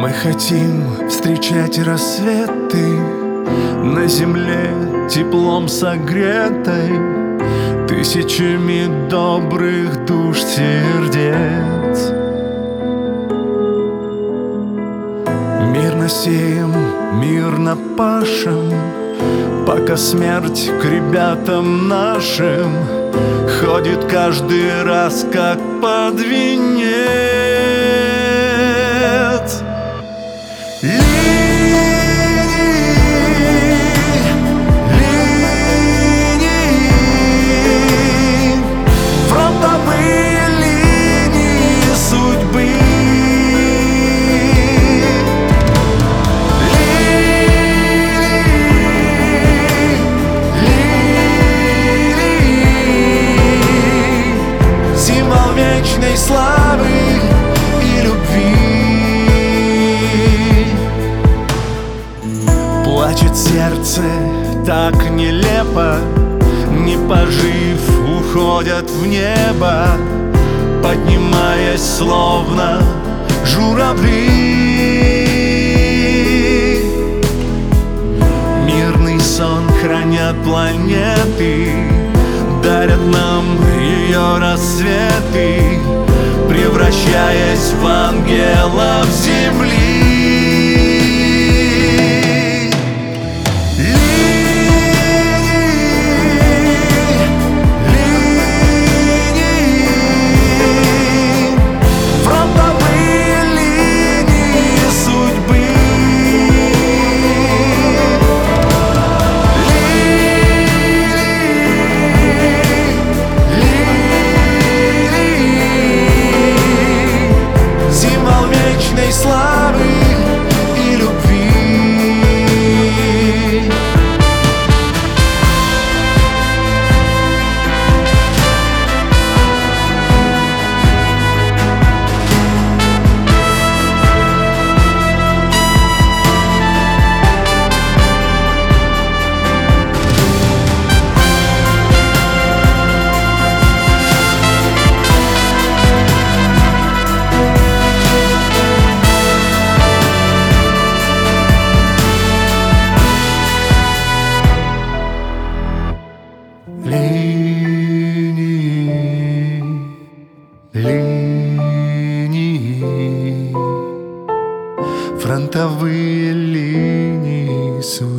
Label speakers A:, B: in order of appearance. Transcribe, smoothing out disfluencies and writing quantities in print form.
A: Мы хотим встречать рассветы на земле теплом согретой тысячами добрых душ сердец. Мирно сеем, мирно пашем, пока смерть к ребятам нашим ходит каждый раз как под венец. Фронтовые линии судьбы, символ вечной славы и любви. Плачет сердце так нелепо, не пожив, уходят в небо, поднимаясь словно журавли. Мирный сон хранят планеты, дарят нам ее рассветы, превращаясь в ангелов земли. Славы и любви. Линии, фронтовые линии судьбы.